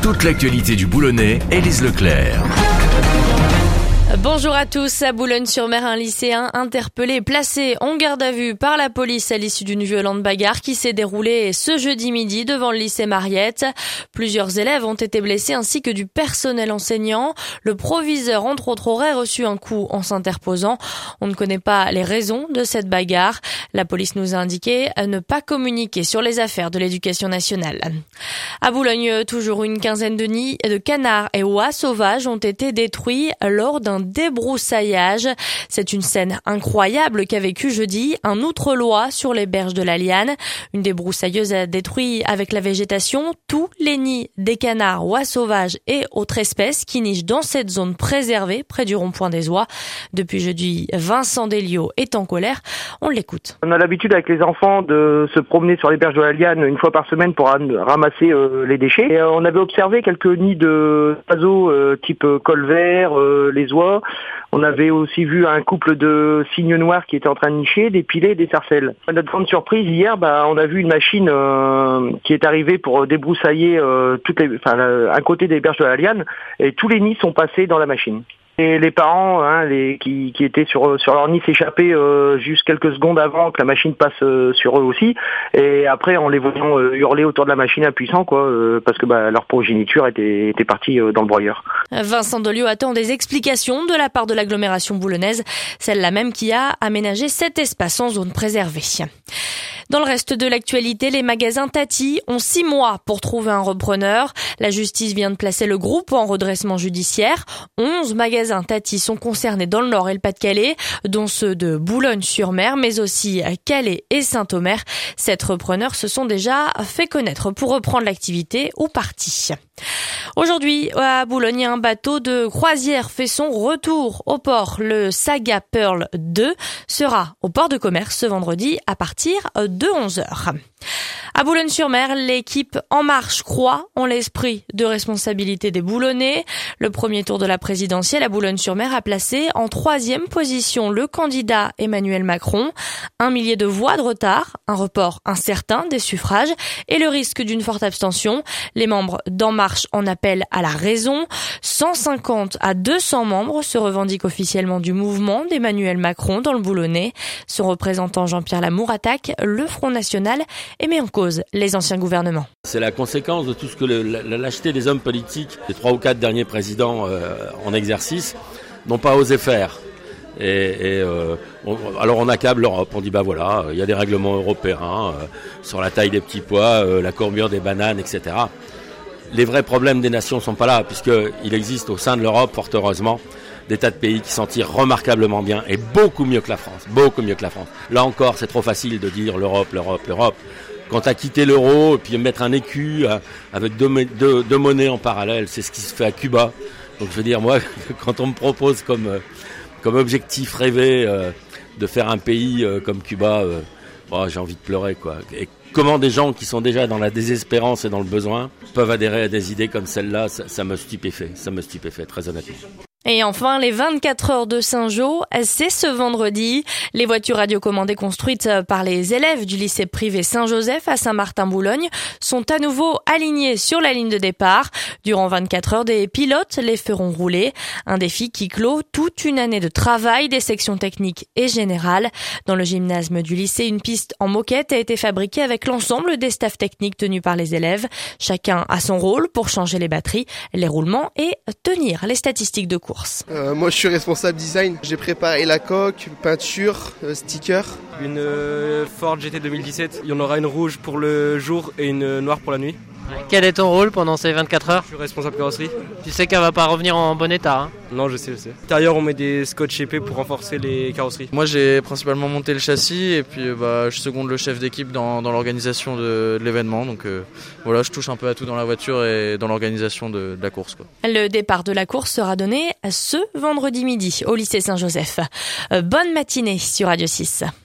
Toute l'actualité du Boulonnais, Élise Leclerc. Bonjour à tous. À Boulogne-sur-Mer, un lycéen interpellé et placé en garde à vue par la police à l'issue d'une violente bagarre qui s'est déroulée ce jeudi midi devant le lycée Mariette. Plusieurs élèves ont été blessés ainsi que du personnel enseignant. Le proviseur, entre autres, aurait reçu un coup en s'interposant. On ne connaît pas les raisons de cette bagarre. La police nous a indiqué ne pas communiquer sur les affaires de l'éducation nationale. À Boulogne, toujours une quinzaine de nids de canards et oies sauvages ont été détruits lors d'un débroussaillage. C'est une scène incroyable qu'a vécu jeudi un outre-lois sur les berges de la Liane. Une débroussailleuse a détruit avec la végétation tous les nids des canards, oies sauvages et autres espèces qui nichent dans cette zone préservée près du rond-point des oies. Depuis jeudi, Vincent Delio est en colère. On l'écoute. On a l'habitude avec les enfants de se promener sur les berges de la Liane une fois par semaine pour ramasser les déchets. Et on avait observé quelques nids d'oiseaux type colvert, les oies. On avait aussi vu un couple de cygnes noirs qui étaient en train de nicher, des pilets et des sarcelles. À notre grande surprise, hier, on a vu une machine qui est arrivée pour débroussailler un côté des berges de la Liane, et tous les nids sont passés dans la machine. Et les parents qui étaient sur leur nid s'échappaient juste quelques secondes avant que la machine passe sur eux aussi. Et après, en les voyant hurler autour de la machine impuissants, parce que leur progéniture était partie dans le broyeur. Vincent Delio attend des explications de la part de l'agglomération boulonnaise, celle-là même qui a aménagé cet espace en zone préservée. Dans le reste de l'actualité, les magasins Tati ont 6 mois pour trouver un repreneur. La justice vient de placer le groupe en redressement judiciaire. 11 magasins Tati sont concernés dans le Nord et le Pas-de-Calais, dont ceux de Boulogne-sur-Mer, mais aussi Calais et Saint-Omer. 7 repreneurs se sont déjà fait connaître pour reprendre l'activité ou partie. Aujourd'hui, à Boulogne, un bateau de croisière fait son retour au port. Le Saga Pearl 2 sera au port de commerce ce vendredi à partir de 11h. À Boulogne-sur-Mer, l'équipe En Marche croit en l'esprit de responsabilité des Boulonnais. Le premier tour de la présidentielle à Boulogne-sur-Mer a placé en 3e position le candidat Emmanuel Macron. 1 millier de voix de retard, un report incertain des suffrages et le risque d'une forte abstention. Les membres d'En Marche en appellent à la raison. 150 à 200 membres se revendiquent officiellement du mouvement d'Emmanuel Macron dans le Boulonnais. Son représentant Jean-Pierre Lamour attaque le Front National et met en cause les anciens gouvernements. C'est la conséquence de tout ce que la lâcheté des hommes politiques, les 3 ou 4 derniers présidents en exercice, n'ont pas osé faire. Alors on accable l'Europe, on dit il y a des règlements européens sur la taille des petits pois, la courbure des bananes, etc. Les vrais problèmes des nations ne sont pas là, puisqu'il existe au sein de l'Europe, fort heureusement, des tas de pays qui s'en tirent remarquablement bien et beaucoup mieux que la France, beaucoup mieux que la France. Là encore, c'est trop facile de dire l'Europe. Quand t'as quitté l'euro et puis mettre un écu avec deux monnaies en parallèle, c'est ce qui se fait à Cuba. Donc je veux dire, moi, quand on me propose comme objectif rêvé de faire un pays comme Cuba, j'ai envie de pleurer, quoi. Et comment des gens qui sont déjà dans la désespérance et dans le besoin peuvent adhérer à des idées comme celle-là, ça me stupéfait, très honnêtement. Et enfin, les 24 heures de Saint-Jean, c'est ce vendredi. Les voitures radiocommandées construites par les élèves du lycée privé Saint-Joseph à Saint-Martin-Boulogne sont à nouveau alignées sur la ligne de départ. Durant 24 heures, des pilotes les feront rouler. Un défi qui clôt toute une année de travail des sections techniques et générales. Dans le gymnase du lycée, une piste en moquette a été fabriquée avec l'ensemble des staffs techniques tenus par les élèves. Chacun a son rôle pour changer les batteries, les roulements et tenir les statistiques de cours. Moi je suis responsable design, j'ai préparé la coque, peinture, sticker. Une Ford GT 2017, il y en aura une rouge pour le jour et une noire pour la nuit. Quel est ton rôle pendant ces 24 heures ? Je suis responsable carrosserie. Tu sais qu'elle va pas revenir en bon état, hein ? Non, je sais. À l'intérieur, on met des scotch épais pour renforcer les carrosseries. Moi, j'ai principalement monté le châssis et puis je seconde le chef d'équipe dans l'organisation de l'événement. Donc je touche un peu à tout dans la voiture et dans l'organisation de la course, quoi. Le départ de la course sera donné ce vendredi midi au lycée Saint-Joseph. Bonne matinée sur Radio 6.